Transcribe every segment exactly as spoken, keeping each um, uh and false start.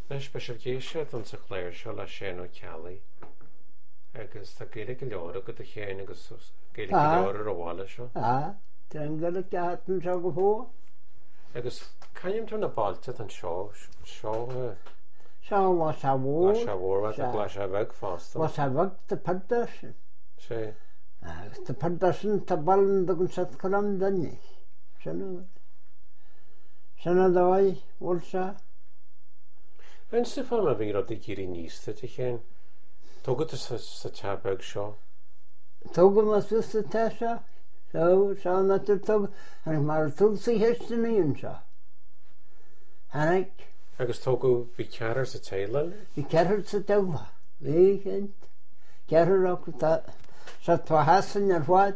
Nes be se géise an sa chléir seo le sin ó cealaí. Agus tá géile go leora go a chéin agus géile go leora a bhála seo. Á, Trengar a ceatan seo go fó. Agus caim tú na báilte an seo seo Seo was a bhór. se bhór a glas a bheith fásta. Was a bhag de Pedersen. sé Agus de Pedersen tá ballan do gon sat cholam danne. Sena. Sena dói, bhil se. Ein sa fam a bhí rud i gírí níosta te chéin. Tógad sa teabeg seo. Tógam a susta te se. Seo, seo na tu tóg. Hannig mar tóg sa hestin íon se. Hannig. Agus tógu bhí cearar sa téile. I cearar sa tegha. Bhí chint. Cearar ac ta. Sa twa hasan ar fwad.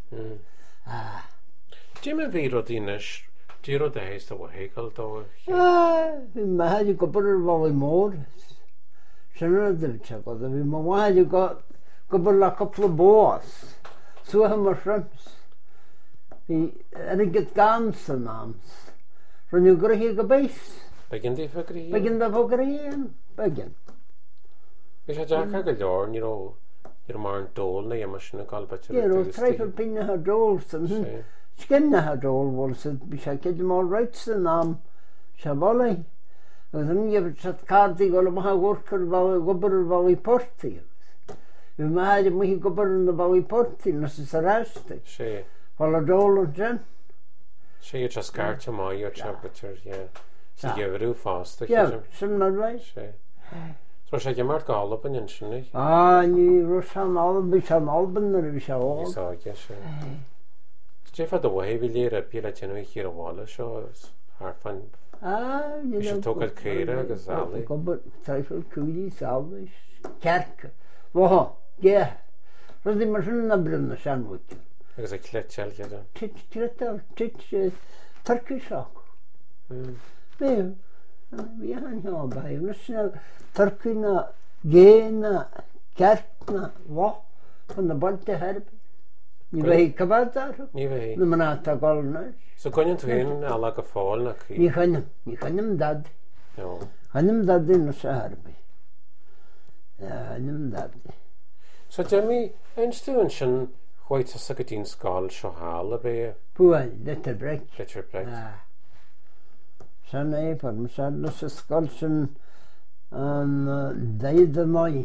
Dim a bhí rud inis. Dí rud a héist a bhhégal dó. Bhí maithid i gobr ar bhil mór. Sinna dyfyd se god. Bhí ma maithid i gobr la couple bós. Suha mar shrimps. Bhí er i gyd gans yn ams. Rwy'n yw gryhi gybeis. Begin di ffagri hi? Begin da fo gryhi yn. Begin. Bhí sé deacha go leor ní ró ar mar an dól na dhéama sin na galbaitir. Ie, rwy'n treifel pinna ha dól sy'n hyn. Sgynna ha dól fol sy'n bhí sé cyd mor reit sy'n am. Se bolai. Agus yn gyfer sy'n cardi gol yma ha gwrcyr gobr ar fawr i porti. Bhí maithid i mwy gobr yn y fawr i porti nas ys ar asti. sé Fol a dól yn sin. sé iad tras garte mai o'r temperature, ie. Sy'n gefrw fásta. Ie, sy'n marwai. sé So sé gemar galop an in sin nicht? Ah, ní Russian Alban, bhí sem Alban ar bhí se Ní bháil. sáige sé. Jefa do bhé bhí léir a bíla teanú chi a bhála seo ar fan Ah, ní sé tógad céire agus álaí. Gobr treifil cúlí sábais. Cerca. Bha, ge. Rydw i mar sy'n na bryn na sianwyd. Agus a clet teal gyda. Tit, tit, tit, Turkish rock. Mew. Fi han hio bai. Nysna Turki na ge na cerc na wa. Van na bolte herbi. Ní bheith cabad ar. Ní bheith. Na mana ta golna. So gonian tú hyn a lag a fáil na cí? Ní chanim. Ní chanim dad. No. Chanim dad in na sa herbi. Chanim dad. So Demi, einstu yn sin chwaith a syg dyn sgol sio hal a be? Pwyl, little break. Little break. Sa'n ei, pan mae sa'n nos ysgol sy'n deud yn oi.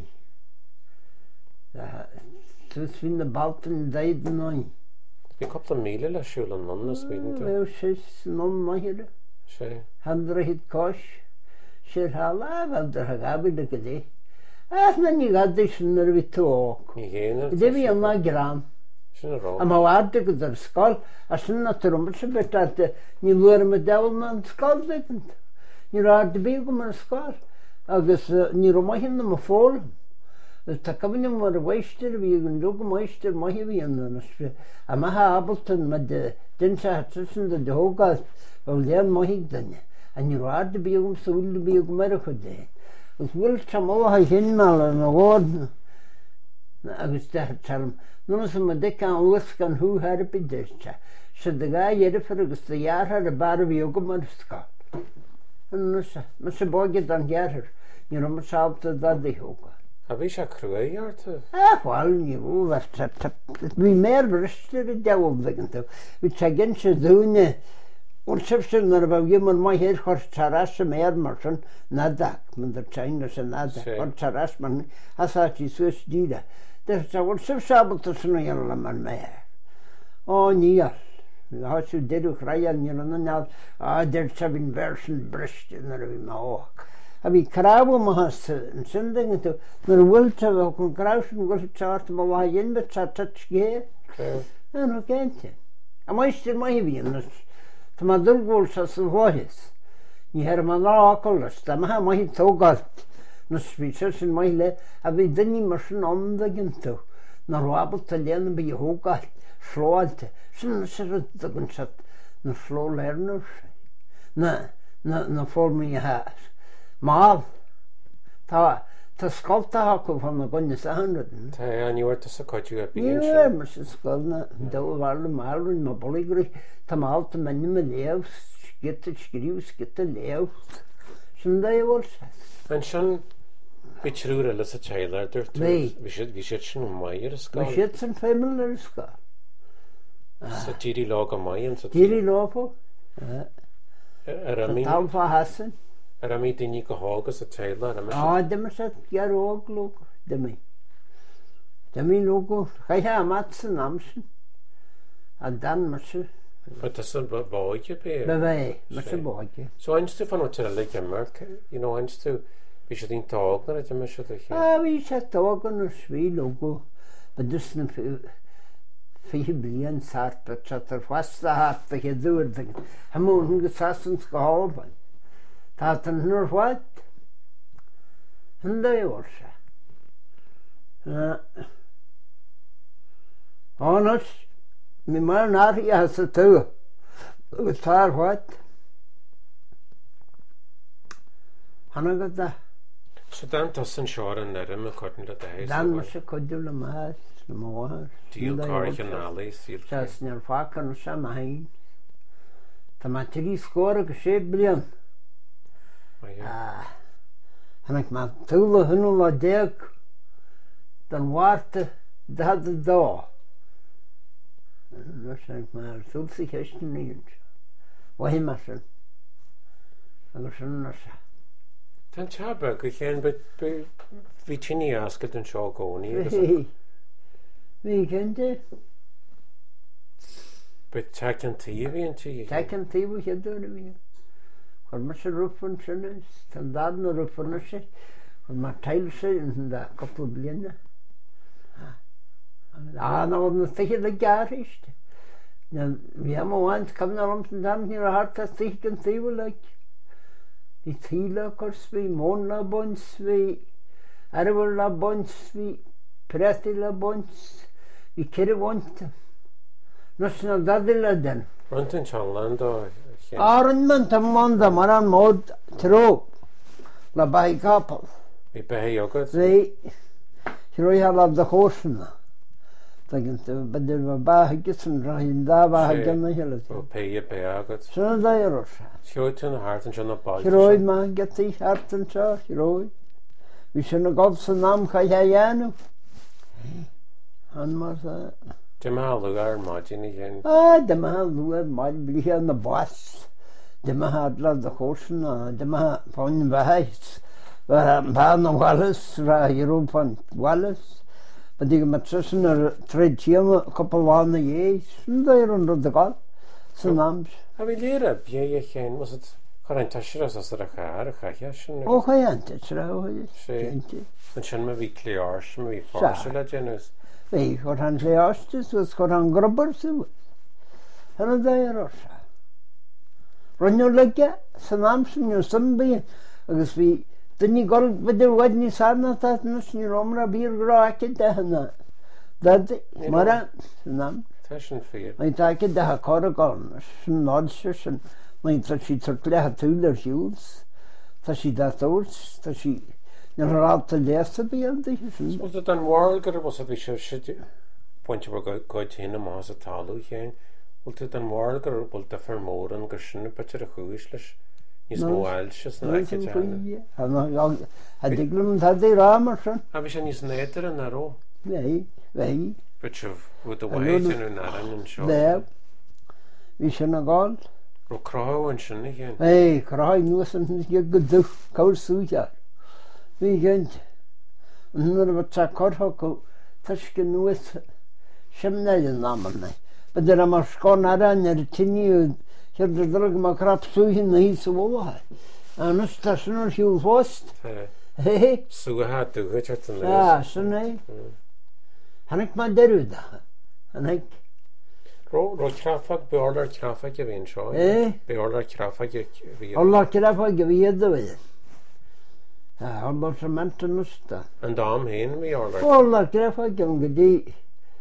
Tws fi'n y balt yn deud yn oi. Fi copla mil le siwl yn non ys byd yn tu? Ew sys non mahir. Se. Handra hyd cosh. Sir hala, fel dyr hagabid y gyda. Ach na ni gadw sy'n ar fi to oc. Ní héana. Ydy fi yma gram. Sin a rá. A mae wardig gyda'r ysgol. A sy'n na trwm sy'n beth at ni fwyr yma dewl na'n ysgol dweud. Ni rhaid i byd yma'r ysgol. Agus ni rwma hyn yma ffôl. Ta cafyn yma ar y weistir fi yn dwg yma weistir ma hi fi yn ysgol. A mae ha Ableton ma dyn sa hatsos yn dod hogad. Fel dyn ma hi gyda. A ni rhaid i byd yma sŵl i byd yma ar y chwydde. Os wil tamol ha hyn mal yn o god. Agus da talm. Nun sy'n ma dec an lwys gan hw herbi dyscha. Sy'n dy ga ieri ffyr agus dy iar ar y bar fi o gymar ysgol. Yn nysa. Ma sy'n bod gyda yn iar. Ni rhaid ma saab dy dad i hwg. A fi eisiau crwy ar ty? Ah, wel, ni rw, fer Fi mer brystir y dewl ddeg yn taw. Fi tegyn sy'n ddwne. Wrth sef sy'n ar y fawr ymwyn mae hir chwrs taras y mer mar sy'n nadag. Mae'n dyr chain os yn nadag. Chwrs taras ma'n hasa ti sŵs dida. Dyr ta wrth sef sabot os yn oel am ar mer. O, ni all. Hos yw dyrwch rai an ni'n yn yna. A dyr ta fi'n fersiwn brystir yn ar y fi ma och. A fi craw yma has yn synding yn taw. Na'r wylta fe hwcwn graws yn gwrs tart yma wahi yn beth ta tatch ge. Yn o gente. A mae ystir mae hi fi yn ys. Ta ma ddylgwl sa sy'n hwahus. Ni her ma na acol ys. Ta ma ha mae hi togalt. Nys fi sy'n mae le. A fi dyn ni mar sy'n ondag yn taw. Na rwabl ta lean yn byd hwgalt. Sload. Sy'n sy'n ryddag yn sat. Na slo lernwr. Na, na, na ffôl mi has. Maal. Ta, ta skolta hakw fan na gynnes a hanryd. Ta an i warta sa coedju a byn Ie, sin? mas y sgol na daw farl y maal rwy'n ma boligri. Ta maal ta menni me lew. Sgita skriw, sgita lew. Sy'n da i wrth. Yn sian, fi trwy'r ylys y teilau'r dwrt. Fi. Fi sydd sy'n mai i'r ysgol. Fi sydd sy'n ffeiml yr ysgol. So diri log o mai yn so Diri lopo. Yr ymyn... Tal fa hasyn. Yr ymyn dyn ni gyhog ys y teilau'r ymyn. O, dyma sydd gyr og lwg. Dyma. Dyma lwg o. Chai ha amat sy'n amsyn. A dan mysyn. O, das yn boed i be? Be fe, mysyn boed i. So einst du fan o ti'n alig ymwyr? You know, einst du... Fi sydd i'n dog na rydym eisiau ddech chi? A fi sydd dog yn ysfi lwg o. Bydys yn fi blian sart a chat ar fwasta hart a chi ddwyr ddyn. Hymwn yn gysas yn sgolban. Tat yn hynny'r fwad. Hynda i orsa. O nos, mi mae'n ar i as y tyw. Gysar fwad. Hanna gyda. So dan tas yn sior yn nyrym y cwrn y dweud? Dan mas y cwdwl y mas, y mwar. Diol car i'ch yn ali sy'r... Jas nyr ffac yn sam hain. Ta ma tri sgwr y gysib blian. Hannig ma tywlo hwnnw la deg. Dan wart y dad y do. Nos hannig ma'r thwls i hysyn ni yn. Wahi masyn. Agos yn nos. Tan tabag, ich hen, fi ti'n i asgyd yn sio goni. Fi. Fi gynti. But tac yn ti fi yn ti? Tac yn ti fi hydwr i fi. Chor mas y rwff yn synnys. Tan dad yn y rwff yn ysy. Chor ma tail sy yn hynda. Copl blian na. A na oedd yn ddech y gar eist. Fi am o want cafn ar omsyn dan hi'r hart a ddech yn ti fi lag. Fi tila cwrs fi, mon la bons fi, arwyr la bons fi, preti la bons, fi ceri wont. Nos na dadil adan. Rwynt yn Sianland o... Aryn man tam manda maran mod tro. La bai kapal. Fi behe iogod? Fi, roi halab da chosna. Dagint badir va ba higitsun rahin da ba hagan na helat. O pei be agad. Sna da yrosa. Sjoit yn hart yn sian o bal. Roi ma gati hart yn sa, roi. Vi sjønner god som nam kan jeg gjerne. Han må sa. Dim halw ar magin i hen. Ah, dim halw ar magin bli her na bas. Dim hadla da korsen, dim pon vahis. Van Wallace, ra Europa Wallace. Maar die met zussen er treedje koppel aan de jees. Daar onder de gal. Zijn naam. A fi lera, bie je hen, was het gewoon tasjer als er gaar, ga je schon. Oh, ga je het trouwens. Gente. En schon me wie klears, me wie farsela genus. Nee, gewoon han klears, dus was gewoon han grubber zo. En dat je rosa. Ronjo legge, zijn naam zijn je sombi. Dus wie dan je gol bij de wat niet samen dat nus niet romra bier graag te hana. Dat maar naam. Fashion fear. Maar dat je daar kar gaan. Snodjes en maar dat je tot lege tuiler jules. Dat je dat oors, dat je een raad te lezen bij je. Was het dan warger was het weer shit. Point we go go to in maar ze talu geen. Was het dan warger wil te vermoorden gesne beter goeisles. Is no alsjes na ik het aan. Han had ik hem dat de ramersen. Heb je niet neter en naro? Nee, nee. Beetje hoe de wait en naar en zo. Nee. Wie zijn gal? Ro krauw en schon niet geen. Hey, krauw nu is een je gedoe koud suja. Wie gent. En nu wat zakor hoko. Taske nu is schemnel namen nee. Maar er maar schoon aan er tini. Hier de drug maar krap suja niet zo wel. En nu staat er nog heel vast. Hey. Zo had de goed het. Ja, zo nee. Han ik maar deruda. Han ik. Ro ro trafik beorder trafik je win zo. Eh? Beorder trafik je weer. Allah trafik je weer de. Ja, Allah sementen nusta. En daarom heen we order. Allah trafik je ngedi.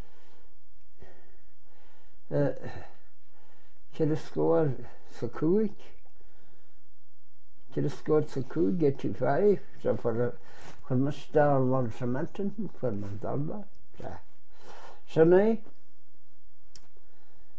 Eh. Kjell skoor sakuik. Kjell skoor sakuik get you five. Så för för musta Allah sementen för man dalla. Ja. Så nej.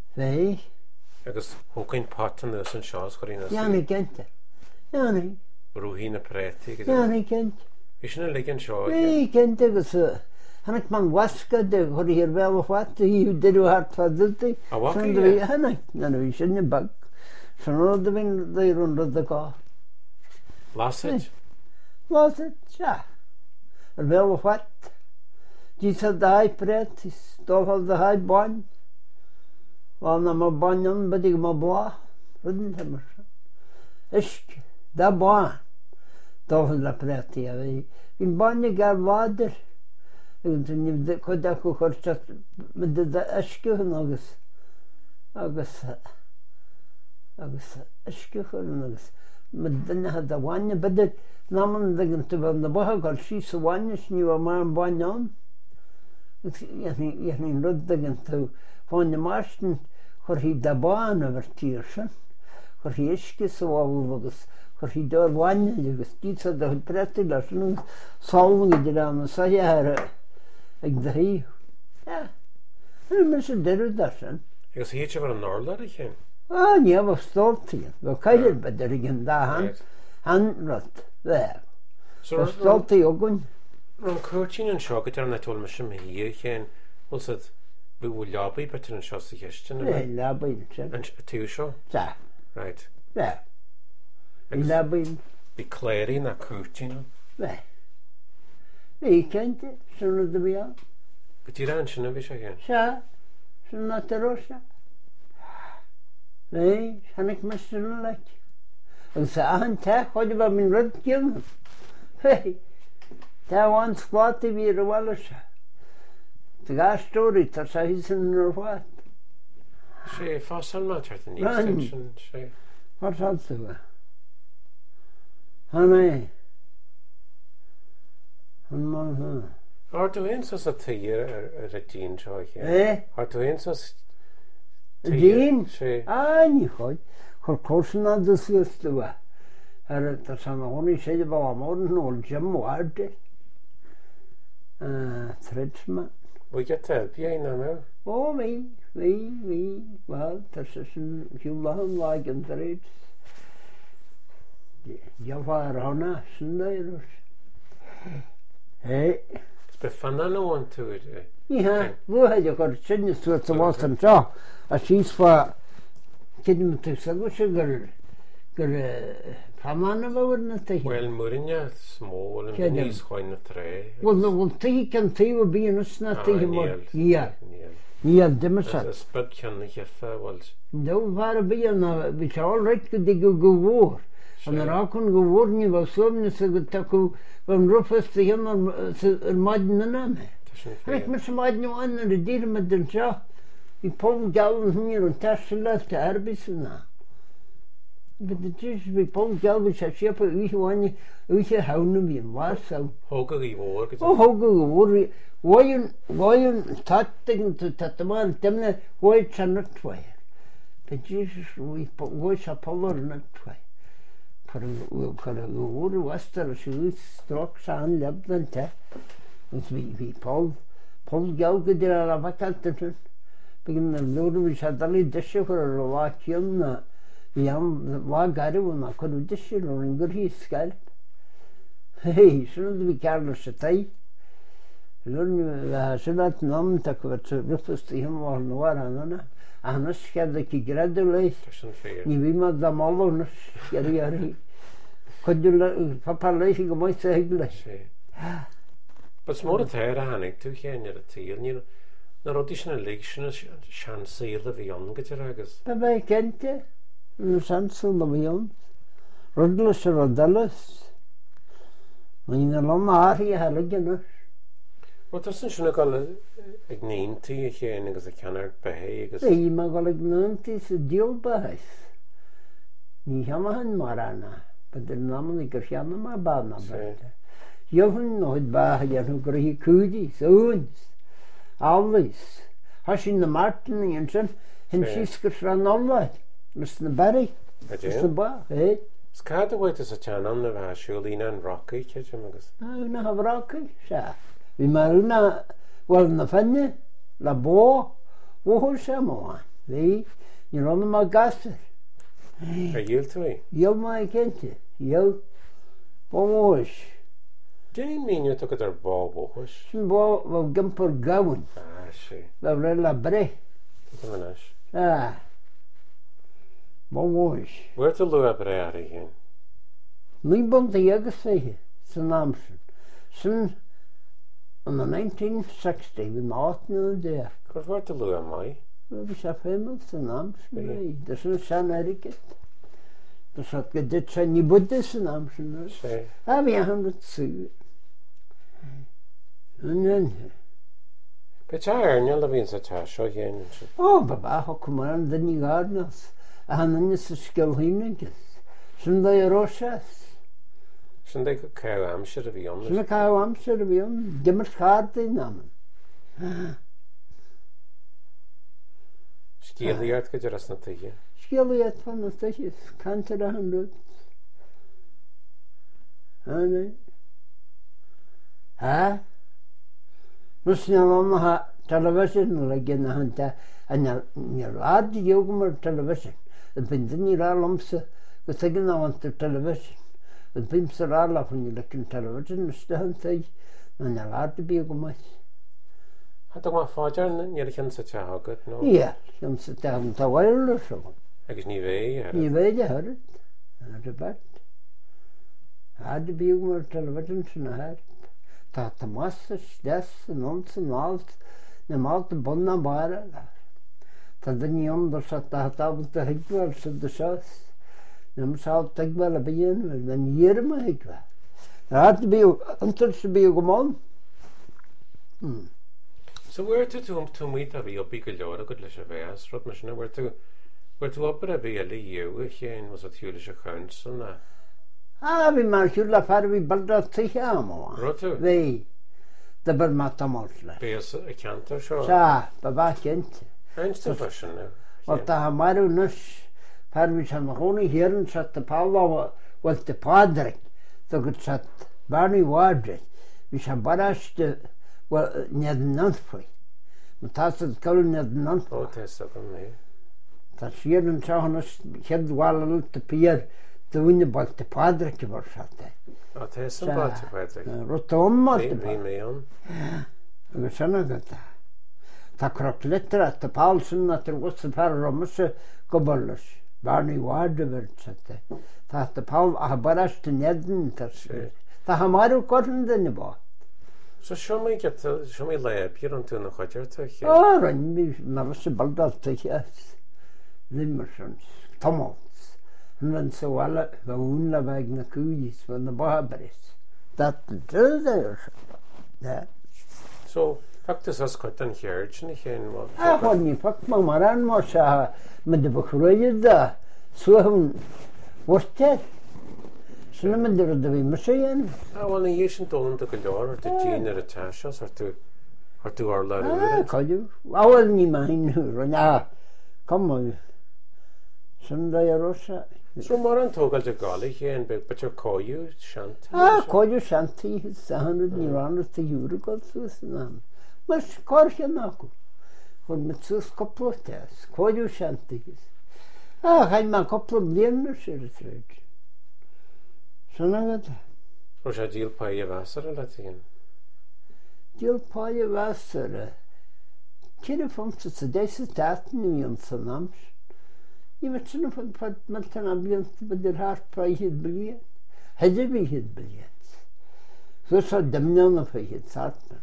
Vei. Agus hócain patan is an seás choína. Ja, ni gente. Ja, ni. Rúhí na préti. Ja, ní kent. Is na ligin seo. Ní kent agus hannig man waska de chur hir bhil wat hí deú hart fadulti. A waki, San hannig na bhí sinne bag. San rud a bhín dé run rud a gá. Lasit? Lasit, ja. Er bhil wat. Dí sa dai pret, stofal da hai bain. Lá na ma bainan badig ma bá. Rudin hemmer. Isk, da bá. Stofal da preti a bhí. Bhín bainne gar váder. Chod a chu chorchat med da iskehun agus. Agus. Agus iskehun agus. Med dynne had a bhaine bydyd. Naman dygyn tu fel na boha gael si sa bhaine sniw a ma'n bainan. Iach ni'n ryd dygyn tu. Fáinne marstin chur hi da báin over tíirsan. Chur hi iske sa bháil agus. Chur hi dár bhaine agus. Dísa da chud preti leis nún salvang idir an sa hiar ag da hi. Ja. Yn mis a dyru darsan. Agus hi eich efo'r norlar i chyn? Ah, nie, was stolti. Wel cael bydder i gyn da han. Han rot. There. Was stolti ogun. Rwy'n coaching yn sio gyda'r netol mis ym hi i chyn. Wel sydd fi wyl labi beter yn sio sy'n hystion? Ne, labi yn sio. Yn tiw sio? Da. Right. Da. Labi yn. Bi cleri na coaching? Ne. Fi kente, sy'n rwyd y fi an. Bi ti ran sy'n fi sio chyn? Sa. Sy'n naterosa. Nee, hannig mis yn lech. Yn sa ahan ta, chod i ba min ryd gyn. Hei, ta wan sglati fi rwala sa. Ta ga stori, ta sa hys yn rwad. Se, ffasal ma tart yn Ran. extension, se. Wat had ze we? Hanne. Han man ha. Ar du een sos a tyr ar y dyn sio chyn? Eh? Ar du een sos Dyn? Se. Ah, ni chod. Chor korsen na dysgust we. Er ta sa na honi se de ba amor no jam warde. Eh, Tredsma. Wyt ti telpi ein am ew? O, fi, fi, fi, wel, tas ysyn hiwlahan lag yn ddreid. Diolch ar hwnna, sy'n dweud. Hei. Sbeth fanna nhw o'n tywyd? Iha, fwy hyd o'ch o'r sy'n ystod o fos yn tro. A sy'n sfa, cyd yn tyd sag o'ch gyr, gyr, paman o fawr na ti. Wel, mwyn ia, smol, yn Cydym. nis chwain na tre. Wel, na, wel, ti can ti o bi yn ysna ti hymor. Ia, Niel. ia, dim ysad. Ysbyd can y cheffa, wel. No, var bi yna, vi sa all right gyda gwr. Yn yr acwn gwr ni fel swmni sy'n gyda cw fan rwffas ti hyn o'r madn yna me. Rhaid mis y madn yw an yr ydyr yma dyn sa. I pol gal yn hynny'r yn tasila ta arbys yna. Bydd y tys fi pol gal fi sa siapa wych wani wych y hawn fi yn was aw. Hogag i fôr. O hoga gwr. Wain, wain tatting to tataman temne wain chanat wain. But Jesus, we was a polar not way. For for a wood was there shoes struck san left than te. Was we we Paul Paul Gauge der a vakalten. Begin the Lord we had only dish for a vacuum na vi am var garu na could dish or in good his scalp. Hey, shouldn't we careless tay. Lorn sydd nam tak wat rufus ti hym war no war anna. Anas skadde ki graduleis. Ni vi ma da malon yari yari. Kodula papa leis go moi se hegle. But smor at her hanig tu hen er tiel ni na rodisna lection chance the vion getir agus. Da bei kente. No sanso la vion. Rodlos rodalos. Ni na lama ari halgen. Wat is sy'n gael ag neinti i chi yn agos y canard behe agos? Ei, ma gael ag neinti sy'n diol behys. Ni hama hyn marana. Byddai'n naman i gyrsiana ma bana beth. Iofen noed bah yan hw gyrhi cwdi, sŵns, alwys. Hasin na Martin yn sy'n hyn sysgwrs rhan olwyd. Mys na bari. Mys na bah, hei. Sgad o waith ys y tianan na fa siwl un a'n roci cydym agos? Na, una haf roci, sa. Vi maar una wel na fanne la bo wo ho samo vi ni ronne ma gasser a yield to e yo mai kente yo Bóis. Dyn ni'n mynd o gyda'r bob oes? Sy'n bo fel gympor gawn. Ah, si. Fel rhaid labre. Ydym yn eich. Ah. Bóis. Wyr dy lwy a bre ar ei hyn? Mi'n bwnt i agos ei sy'n amser. Sy'n yn y nineteen sixty, fi maat nhw der. Gwrdd wyr dy lwy a mai? Vi sa femel sy'n amser. Det sy'n san eriket. Det satt gyda sy'n i bwydde sy'n amser. Si. A fi a handlet sy'n. Yn Be ta ernia la fi'n sa ta sio hyn? O, baba, ho cwmaran dyn ni garnas. A hannan is y sgil hynnygus. Sy'n dda i rosias. Sy'n dweud cael amser y fi ond? Sy'n cael amser y fi ond. Dim yr chard ein naman. Sgiliad gyda'r asna tygio? Sgiliad fan y tygis. Canter a handlet. A ne. Ha? Nus ni'n mam ha television yn lagyn na hynta. A ni'r rad i diog yma'r television. Y bindyn ni'r al amser. Gysegyn na want y television. Y bimser al af yn ni'r lagyn television. Nus da hynta i. Na ni'r rad i biog yma'r. A dwi'n ma ffodjar ni'r llyn sa ta hogad, no? Ie, llyn sa ta hogad. Ta wael o so. Agus ni fe i hyrwyd? Ni fe i hyrwyd. Yn y bad. Rad i biog yma'r television sy'n a hyrwyd. Ta ta massa stes yn ons yn alt. Na malt y bon na bara. Ta dyn ni ond o'r sat a hatabl ta hygwar sydd y sas. Na mas alt hygwar a byn. Na ni'r yma hygwar. Rad i biog, antol sy'n biog ymon. Hmm. So wyr ty ti'n mwyd a fi o big y lor o gydles y feas, rod mae sy'n wyr ty opera fi a li yw eich ein was o tiwlis y chwns yna? A fi ma'r siwr la far fi baldodd teich am o. Rod ty? Fi. Dybyr mat am orsle. Be ys y cant o sio? Sa, baba cynt. Einst y fashion nhw? Wel da marw nys, par fi sa'n mwchwni hir yn sat y pawla wel dy padrig. Dog yn sat barni wadri. Fi sa'n barast y wel, nid nanfwy. Mae tas yd gael nid nanfwy. O, tes o gan mi. Ta sir yn trahon ys hyd wal al dy pyr dwy'n y bod dy padrig i fod sate. O, tes yn bod y padrig? Rwt o ymod dy Fi mi on. Ag yna gyda. Ta croc litra at y pawl sy'n at yr wrth y par romus y gobolus. Barni wad y fyrd sate. Ta at y pawl a habaras dy nedyn. Ta hamarw gorn dyn y bod. So sio mi gyda, sio mi leb i'r ond dwi'n chodi'r tych? O, rhaid mi, mae fes y baldodd tych ys. Ddim yr syns. Tomos. Yn fan sy wala, fe wn la fag na cwys, fe na bohabris. Dat yn drydd e'r sy'n. So, factus os codan hierch yn eich ein mo? A, chwan ni, fac ma maran mo sa, ma dy bych rwydd da. So hwn, wrtedd. Sy'n mynd i'r dy fi mysyn. A, wel, ni eisiau dolyn dy gyllor, o'r dy gyn ar y tasios, o'r dy orla A, rwy'n. codio. A, wel, ni ma hyn rwy'n. A, kom o. Sy'n da i'r osa. So, mor an togal dy goli chi yn bydd beth o'r coiw, shanti? A, codio shanti. Sa hynny'n ni rhan o'r ty hiwr o god sŵs yn am. Mas corch yn acw. Chwn mynd sŵs copl o tes. Codio shanti. A, chain ma copl o blien o'r sy'r tryd. Sy'n agad. Ro'n siarad dîl pai y fasar y latyn? Dil pai y fasar. Cyn y ffom sy'n sydeis y datyn ni yn sy'n amser. I fe sy'n ffom pad maltan abliant bod yr har pai hyd biliad. Hydde fi hyd biliad. So sa dymnion o pai hyd sartman.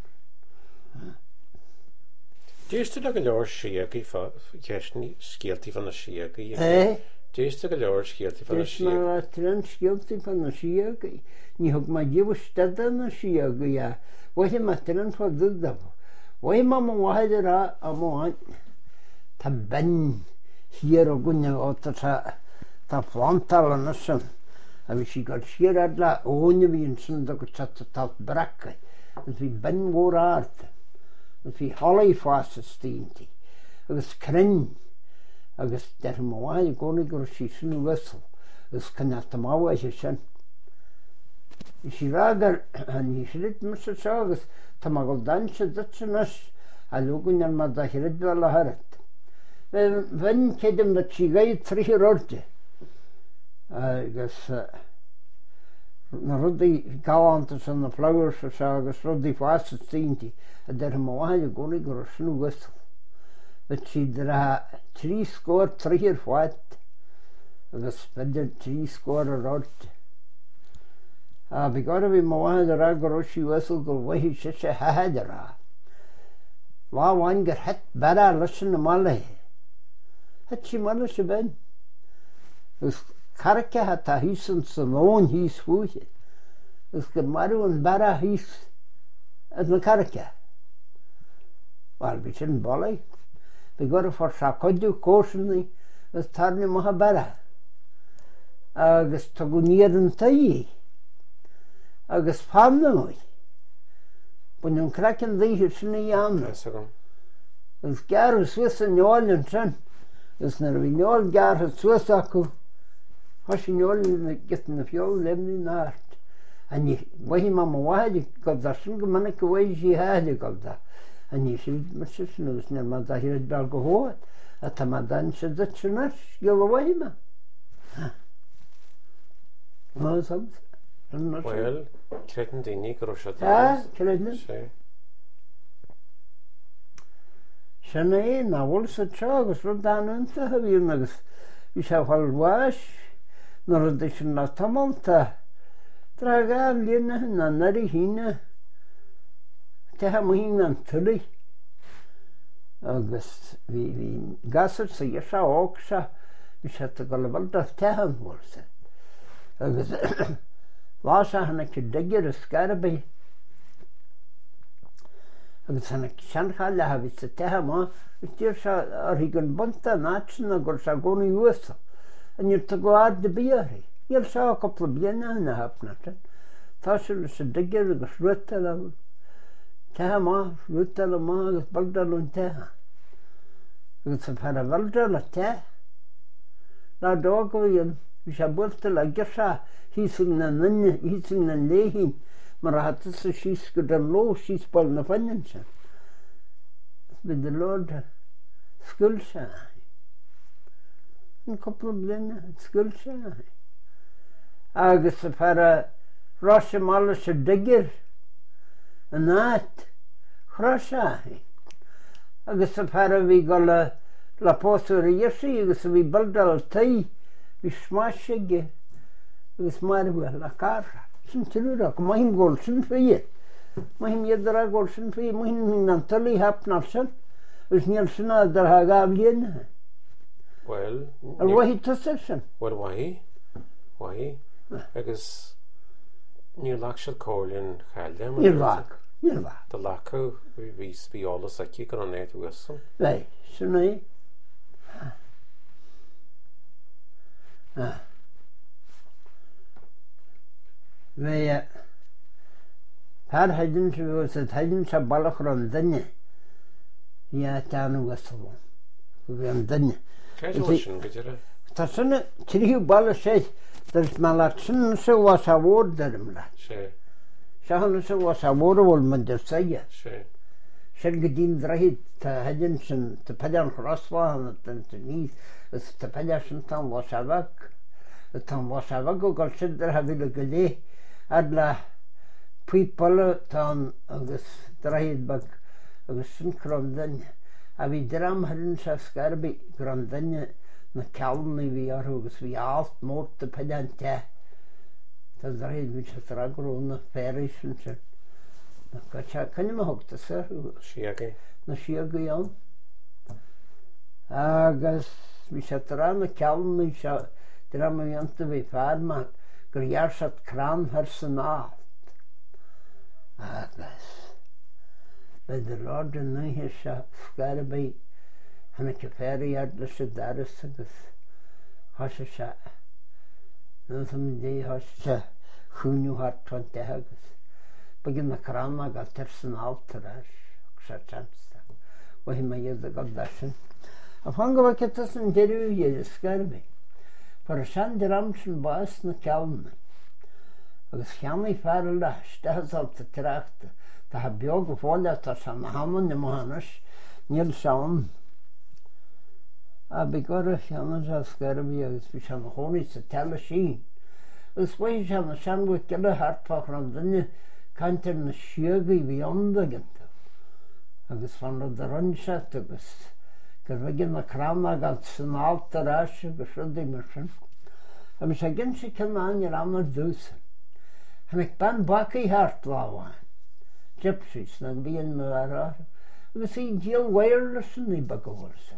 Dys dy ag lor siag i cesni sgielti fan y siag i? Eh? Dys dy ag lor sgielti fan y Dys siag? mae'r atran sgielti fan y siag i. Ni hwg mae diw ystadau y siag i. Wahi mae atran ffordd dafo. Wahi mae mwyn wahed yr a am o an. Ta ben hir o gwynna o ta ta flantal yn ysyn. A fi si gael sir adla o'n i fi yn synd o gyda ta tal bracau. Ys fi ben gwr ard. Ys fi holai ffas y styn ti. Ys cryn. Agus der mwa i goni gor si sy'n wysl. Ys cynnat am awa eich sy'n. Ys i ragar, han i sydd mys y sagus, ta magol dan sydd sy'n ys, a lwgwn ar mada hyryd fel a harad. Fe'n cedym da ti gai tri hir ordi. Agus, na rudí gáhananta san na flowers se agus rudí fásta tínti a der máide gonig gur snú gustal. Bet si dra trí scór tríhir fáit agus beidir trí scór a ráte. A bhí gar bhí máide ra gur sí whistle gur bhaithí si sé heide rá. Bháhain gur het bara leisin na mala. Het si mala se ben. Gus carcha ha ta hísan sa lón hís fúche. Gus gur marú an bara hís ad na carcha. Wel, bhí sin bolai. Bhí gar for sa codú cósanni gus tarni maha bara. Agus tá go níad an taí. Agus famna mói. Bún an crackan dhíhir sinna iamna. Gus gar an Swiss an neáil an sin. Gus nar bhí neáil gar an Swiss acu. Has an neáil na gitan na fiol lemni náart. Ani bhaithí má má waidi gabda sin go manna go bhaid sí háide gabda. Ani si mar sin agus nar má dahir bel go hóad. A tá má dan se dit sin ars gil a bhaithí má. Má samt. Well, credan daoine gur se Ah, credan. Sinna é ná bhfuil sa teo agus ru dáanta a bhíon agus bhí se bhil bháis nar a d sin na tamálta dra gá líana na narí híine tethe mo hín an tuí agus bhí gasar sa dhé se ág se bhí se go le bhil a tethan bhil sa agus Lá se hanna ci digir a scarabí agus hanna seancha le ha bhí sa tethe má gus tíir se ar hí gon bunta náitina gur se gcóna uasa a níor tá go ád de bíorí. Níor se a coppla bliana na hapna sin. Tá se le sa digir agus ruúta le tethe má, ruúta le má agus baldal ón tethe. Agus sa par a baldal le tethe. Lá dó go bhíon bhí se buirta le gisa hísing na nunne, hísing na léhín, mar a hat sa sís go den ló sís bol na fannin se. Bhí de lód scuil se. An coppla bliana scuil se. Agus sa para ráise mála se digir a náit chráise. Agus sa para bhí go le le pósú a dhéisi agus a bhí baldal taí bhí smáisige agus mar bhfuil le cara. Sin tiúra go maithim ggóil sin féiad. Maithim iad a ggóil sin féiad, maithim an tulí hapnar sin agus níl sinna dar ha gá bliana. Well, Ar bhaithí tusa sin. Well, wahí, wahí, agus níor lach se cóirlíonn chailde. Níor lach, níor lach. Tá lacha bhí spiolalas aici gur an éad uasam. Lei, sinna é. Bhí par heidir se bhfuil sa heidir se bailach ar an duine hí a teanú uasam. Go bhí an duine. Caidir go dtíire? Tá sinna tríú bailla sé dars má le sin sa bhás a bhór darm le. Sé. Se hanna sa bhás a bhór bhfuil man de saige. Sé. Sin go dín drahiad tá heidir sin tá peidir chrosbáhanna den tá níos gus tá peidir sin tá bhás a bhag. Tá bhás a bhag go gáil sin ar ha bhíle go lé ad le puipola tá agus drahiad bag agus sin crom duine. A bhí dram harin se scarbi gur duine na ceannaí bhí orthu agus bhí alt mór de peidir te. Tá drahiad bhí se tragrónna na féris sin sin. Na caite cynne ma thugta sa Siagaí. na siagaí an. Agus bhí se tra na ceannaí se dram a bhíanta bhí fearr má gur dhear se crán thar san áit. Agus Bei de Lord an nuithe se scarabí hanna ce féiríad leis se daras agus thoise se nó sam dé thoise se chúniú hart twenty agus. Begin na cránna gal tir san altar ars se chansta. Bhí ma iad a god dasin. A fan go bh ce san deirú iad scarabí. Par sean de ram sin bás na ceanna. Agus cheannaí fearr leis, dehas alta tráachta. Tá ha beag go fáile tá san haman na mohanas níl seán. A bhí gur a cheanna se scarabí agus bhí se na hónaí sa teile sín. Agus bhaid se na seanmha geile hartfach an duine cantar na siagaí bhí andaganta. Agus fan rud a runseat agus gur bhigin na crana gan san altar ais agus rudí mar sin. A mi sé gin sé cinnáin ar annar dúsa. Ha mic ban bacaí hart láháin. Gypsies na bhíon me ará. Agus í díal wireless ní bagóir sa.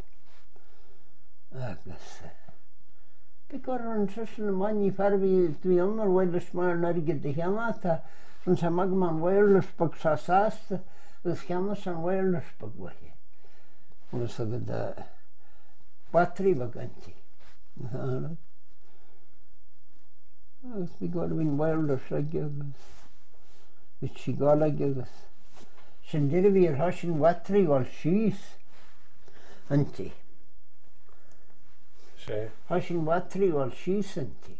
Agus Bí gur an trisin na maní ferbhí dví annar wireless mar narige de cheanna tá an sa mag man wireless bag sa sásta agus cheanna san wireless bag wahi. Agus agad a battery baganti. Agus bí gur bhín wireless agi agus. Bhí si gáil agi agus. Sin dir bhí ar hasin battery gáil síos anti. sé. Hasin battery gáil síos anti.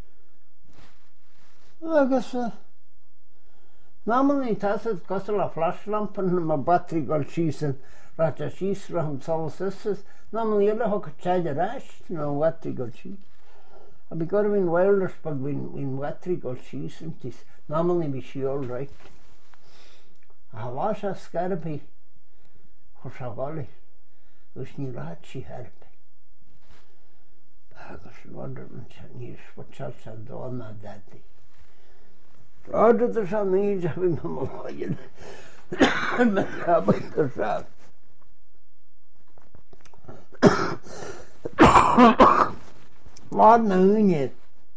Agus náman í tasad costal a flashlampan na battery gáil síos an rát a síos raham salsisas náman íile hoca tseid a ráist na battery gáil síos. A bí gur bhín wireless bag bhín battery gáil síos antis náman í bhí siol raic. A bhá se scarabí chur sa gála agus ní rád sí herbe. Agus ládar níos futsal sa dóna dadi. Ládar ar sa níos a bhí ma máin me cabait ar sa. Lád na húne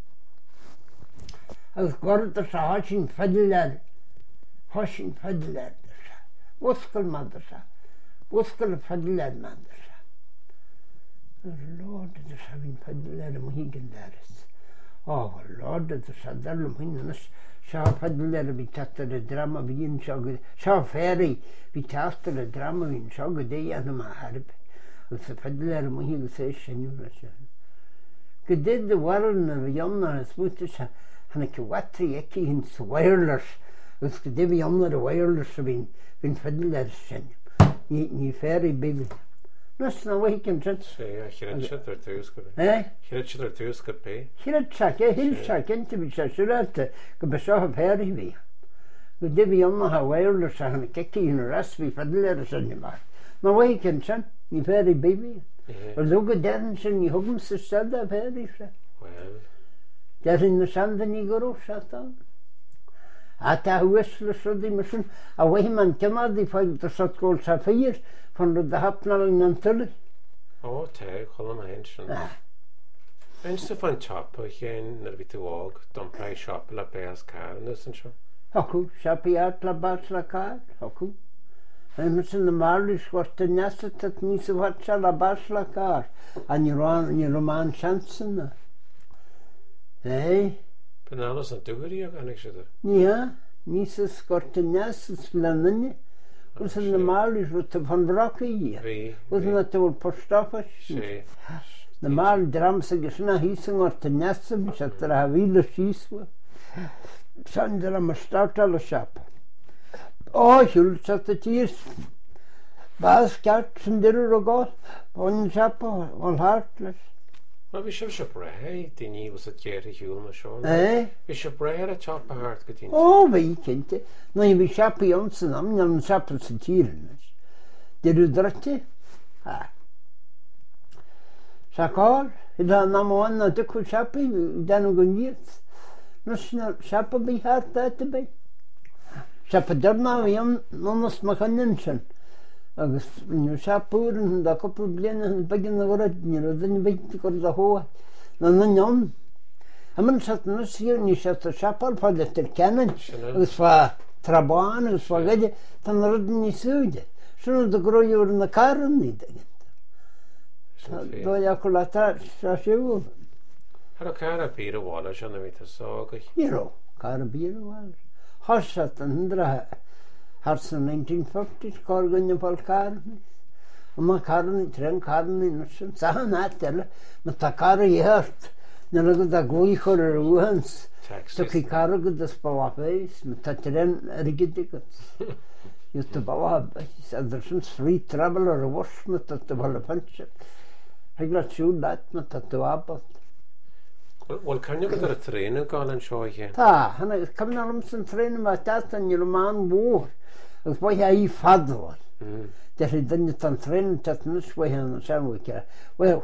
agus gwarad ar sa hásin fedilead Hashin fadilead ar sa. Wuscail mad ar sa. Wuscail fadilead mad ar sa. Lord ar sa bhín fadilead am hígan daras. Oh, Lord ar sa darlam hín seo fadilead a bhí tatar a drama bhíon seo go seo féri bhí tatar a drama bhín seo go dé anam a harbe. Agus sa fadilead am hígan sé sinúr a se. Go dé de warna bhí anna a smúta sa hana ki watri ekki hinn sa wireless agus go dé bhí anna a wireless a bhín bhín fadilead sin. Ní féri bibi. Nas na bhaí cin sin. sé, chiad siad ar tús go bé. Eh? Chiad siad ar tús go bé. Chiad sac, eh, hil sac, inte bhí sa siúrata go be seo a féri bhí. Go dé bhí anna a wireless a hana keki hinn a ras bhí fadilead a sin mar. Na bhaí cin sin, ní féri bibi. Ar dó go dean sin ní hugam sa stad a féri sa. Well. Derin na sanda ní goró sa tá. A tá huisle sodí mar sin a bhaí man cinnád í fáil a sa gól sa fír fan rud a hapnal in an tulle. Ó, te, cholam a hen sin. Ein sa fan chapa chéin nar bhí tú ág don praí siapa le bé as car nus an seo. Hocu, siapi art la bas la car, hocu. Ein sin na marli sgorta nesa tat ní sa vatsa la bas la car. A ní román chansan na. Eh? Ben alles an dúirí ag anig siad. Ní, ní sa sgorta nesa slananne. Wrth yn y marli rwt y fan broc i hi. Wrth yn y tywr postofas. sé. Na marli dram sa gysna hi sy'n o'r tynesym sa tra hafil y siswa. Sa'n dra ma startal o siap. O, hiwl sa ty tis. Bas gart sy'n dyrwyr o gol. O'n siap o'n hartlas. Ma bhí sib se breithe daoine was a géir a hiúil na seo. Eh? Bhí se breithe a chapa hart go dtí. O, bhí cynte. No i bhí siap i ond sy'n am, na'n siap yn sy'n tírin. Dyrw drati? Ha. Sa cor, hydda nam o anna dykw siap i, dan o gynniad. Nos na siap o bhí hart a dy bhí. Siap a dyrna bhí ond, nonos ma chynnin sy'n. Agus nu siapúr yn da cwpl blin yn begin na gorad ni roedd yn beit gorad a hoa. Na na nion. A man sat na siw ni sat a siapal pa letter kennen. Agus fa traban, agus fa gade, tan roedd ni siwde. Swn da groi o'r na karn ni degent. Do ja kulata sa siw. Har o car a bír a wala sian a bhí a sóga. Niro, kar bír a wala. Horsat an hundra Hars yn nineteen fifties, gorgyn y pol carni. Yma carni, tren carni, nysyn. Sahan atel, ma ta cari i hört. Nara gyda gwych o'r rwhans. Ta ki cari gyda spawafeis, ma ta tren rigidigos. Yw ta bawafeis. Adrysyn street travel o'r wars, ma ta ta bala pancha. Hegla siw dat, ma ta ta wabot. Wel, can you go to a train o gael yn sio i Ta, hana, cymna am sy'n tren yma, dat yn yw'r man bwr. Ag boi ha i ffadl. Dech chi dynnu tan tren, dat nys boi ha yn siarn wycia. Wel,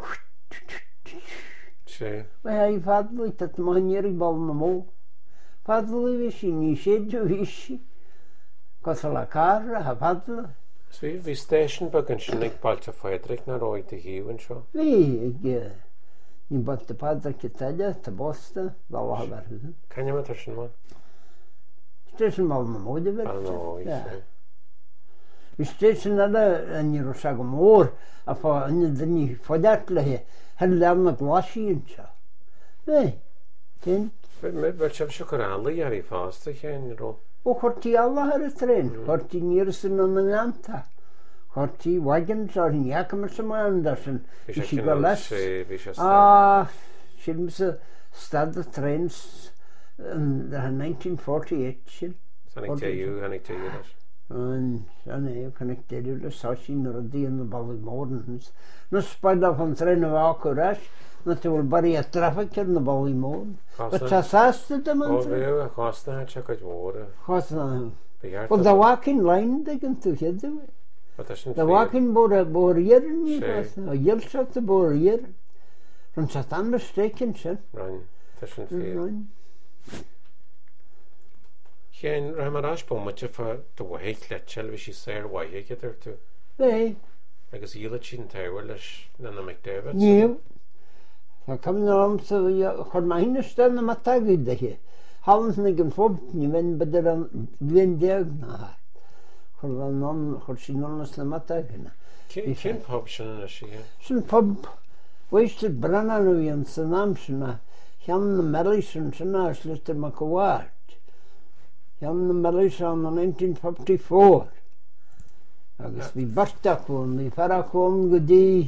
boi ha i ffadl, dat ma hyn i'r bol na mw. Ffadl i fi si, ni siedio fi si. Gosol a car, ha ffadl. Fi, fi station bag yn sy'n eich balta ffedrig na roed i hiw yn sio? Fi, ag... Ni'n bod y padr cytalia, ta bosta, ddal o hafer hwnnw. Can you ma sy'n man? Station mal na mwyd i fer. Al no, i si. Vi station ala yn i'r osag o môr, a fo yn y dynnu ffodartla hi, hyn lern o glasi yn sio. Fe, tyn. Fel sef sio corali ar ei ffast eich ein ro. O chorti alla ar y tren, chorti nir sy'n yn yn anta. Chorti wagons ar hyn iac am yma andarsen. Fi eisiau cynnal se, fi eisiau stad. Ah, sy'n mys y stad y trens yn nineteen forty-eight sy'n. Sa'n eich teiw, sa'n eich teiw nes. Yn, sa'n eich, sa'n eich teiw, le sasin ar y di yn y bali môrn. Nos spaid af yn tren o fac o'r as, na ti wol bari a traffic yn y bali môrn. Ba ta sastad am yn tren? O, fe, chosna, check out water. Chosna. Wel, da wakin lain dig yn tu heddiw. Da wakin bor bor i'r ni, o ielsat y bor i'r. Rwy'n sa tan mystekin sy'n. Rhaen, ta sy'n ffyr. Chyn, rhaen ma'r as bod mwyd yffa dy waheich letchel fi si ser waheich ydych tu. Fe. Agus ila chi'n tawr lys nan am eich David. Niw. Fa cam na am sa chod ma hyn ystan am atagyd da hi. Halens na gyn ffob ni fen bydyr am len deag na ha. Chod fa non, chod sy'n non as na matag yna. Cyn pob sy'n yna si? Sy'n pob weisted brana nhw i yn sy'n am sy'n na. Hian na melis yn sy'n na as lyster ma cywart. Hian na melis yn nineteen fifty-four. Agus fi bartach o'n, fi farach o'n gyda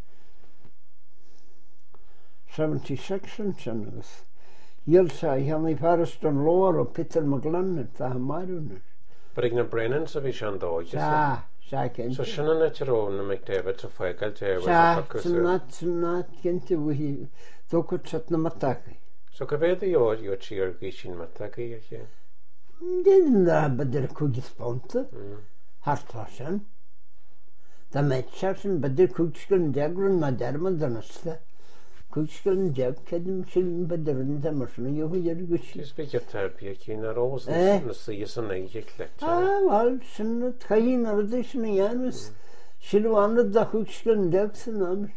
seventy-six yn sy'n agus. Ielsa, hian i farast o'n lor o Peter McLennan, ta hamarwn. But ag na Brennan sa fi sian dod. Sa, sa gen. So sy'n yna ti ro'n am eich David sa ffeigl te. Sa, sy'n nat, sy'n nat gen ti wyhi, ddwgwyd sat na matagi. So gyfedd i oed i o ti ar gysyn matagi eich e? Dyn na bydyr cwgys bonta. Hartfasen. Da metsa sy'n bydyr cwgsgyn degrwn ma dermad yn ysda. Cwgsgyn deg cedym sy'n bydyr yn dymysyn i oed ar gysyn. Ys fi gyda'r bia cyn ar os na sy'n yn eich eich leta. Ah, wel, sy'n nad cain ar ydych sy'n ei anwys. Sy'n o anad da cwgsgyn deg sy'n amys.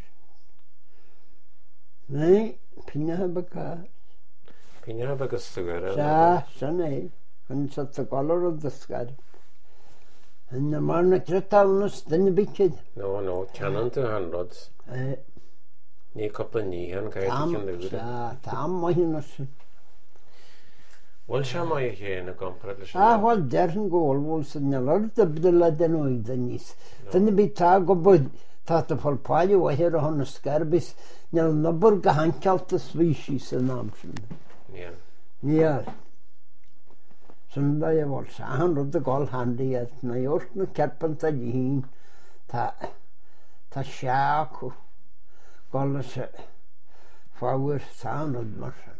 Nei, pina ha baga. Pina ha baga stygar. Sa, sa nei. Yn sa ta golor o dysgar. Yn y mar na grytal nys, dyn y bicyd. No, no, canon dy hanrod. Ni cwpl ni han gael Tam, sa, tam o hyn os. Wel siam o'i hen y gomprad lysyn. Ah, wel, deryn gol, wel, sy'n nylor dybdyla dyn oed yn nis. Dyn y byd ta gobod, ta ta ffol pwai o hir o hon ysgarbys, nyl nabor gahancalt y swysi sy'n amsyn. Nian. Nian. Sy'n da i fol, sa'n rwyd y gol handi at, na i wrth na cerpan ta dyn, ta, ta siac o gol ys ffawr sa'n rwyd marsan.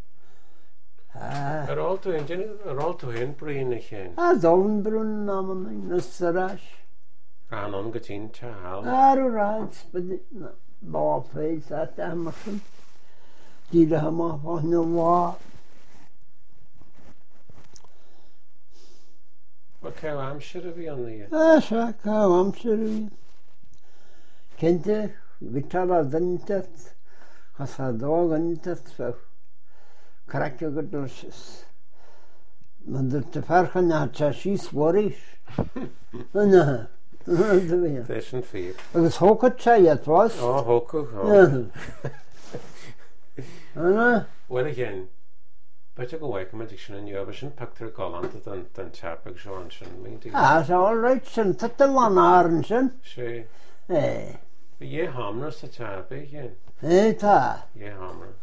Ar ôl to hyn, ar ôl to hyn brin eich hyn? A ddoln brwn am yna, nysarach. Rhan o'n gytyn ta hal? Ar o rhaid, bydde, bo ffeis at amazon. Dira hama fahn o wa. Wel cael amser y fi ond i? A sa, cael amser y fi. Cente, vital a dyntat, chas a dog dyntat fawr. Cracio gydlysys. Mae'n dod y farchan a ta sys warish. Yna, yna dy fi. Dys yn ffyr. Agus hwc o tai at fos. O, hwc o. Yna. Wel eich hyn, beth ag o waith yma ddysyn yn yw'r sy'n pacter golant dan tap ag sioan sy'n. Ah, so all right, sy'n tytylan ar yn sy'n. Si. Eh. Ie hamra sa tap eich hyn. Eh, ta. Ie hamra.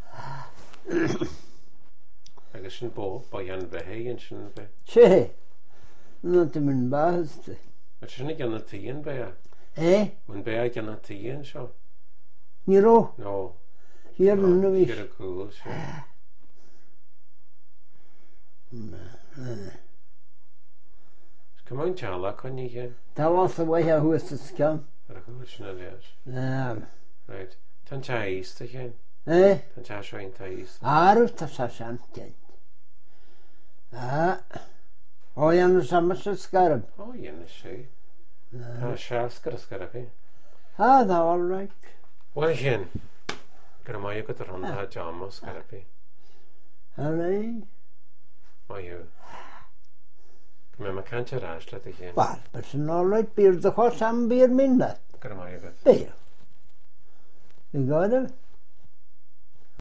Agus sy'n bo, bo yan fehe yn sy'n fe. Si. Yna dim yn bahas ti. Mae sy'n ei gan y tîn be a? Eh? Mae'n be a gan y tîn sio? Ni ro? No. Hier nu is. Hier cool, sure. Come on, Chala, can you get? That was the way I was to scam. Yeah. Right. Tan chais again. Eh? Tan chashwain tais. Aru ta sa santen. Ah. Oh, ja, nu samen scarab. Oh, yeah, no she. Ah, shaskar scarab. Ah, that all right. Well, again. Gramaya got around that jam scarab. All right. Oh, you. Come on, can't you rush that again? Well, but it's all right. Beer the horse and beer midnight. Gramaya got. Beer. You got it?